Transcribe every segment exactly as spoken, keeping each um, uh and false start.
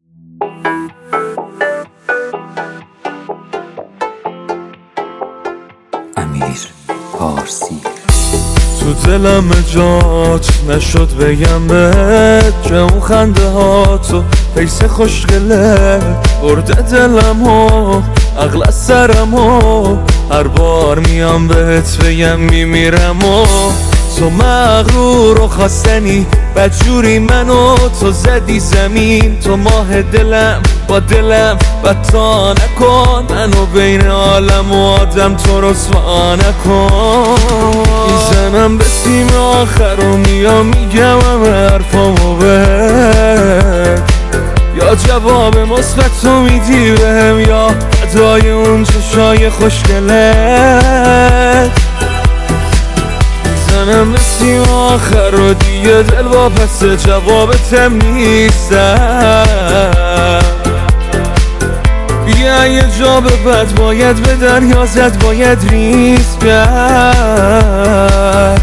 امیر پارسی. تو دلم جات نشد بگم بهت که اون خنده ها تو حیث خوشگله برده دلم و عقل از سرم و هر بار میام بهت بگم میمیرم و تو مغرور و خواستنی بدجوری منو تو زدی زمین. تو ماه دلم با دلم بدتا نکن منو بین عالم و آدم تو رسوا نکن. میزنم به تیم آخر و میام میگم همه حرفامو بهت، یا جواب مثبتو میدی بهم یا ادای اون چشای خوشگلت. میزنم به تیم آخر و دیگه دل واپسه جوابتم نیستم. بیا یه جا به بد باید به دریا زد باید ریز کرد.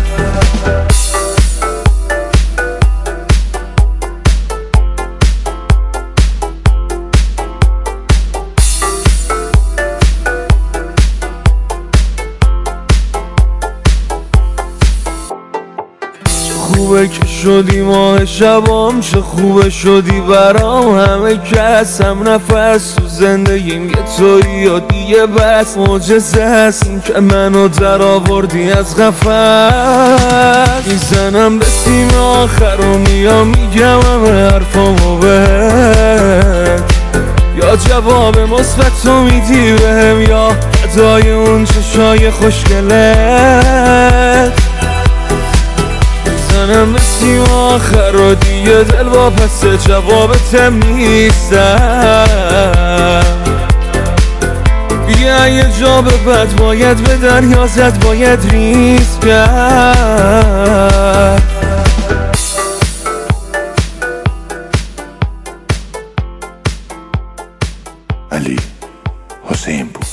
خوبه که شدی ماه شبام، چه خوبه شدی برام. همه کس هم نفس تو زندگیم یه تویی و دیگه بس. معجزه هست این که منو در آوردی از قفس. میزنم به تیم آخر و میام میگم همه حرفامو بهت، یا جواب مثبتو میدی بهم یا ادای اون چشای خوشگلت. میزنم به تیم آخر و دیگه دل واپسه جوابتم نیستم. بیا یه جا به بد باید به دریا زد باید ریز کرد. علی حسین پور.